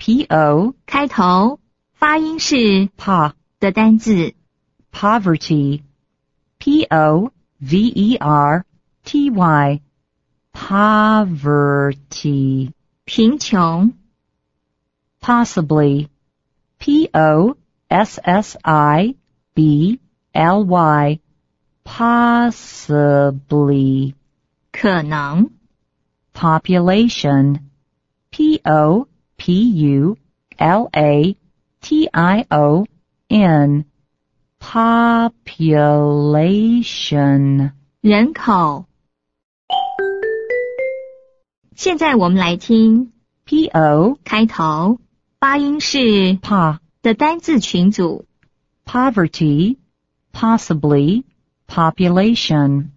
P-O 开头发音是 pa 的单字。 poverty P-O-V-E-R-T-Y poverty 贫穷。 possibly P-O-S-S-I-B-L-Y possibly 可能。 population P-O-P-U-L-A-T-I-O-N population 人口。现在我们来听 P-O 开头发音是 pa 的单字群组。 poverty possibly population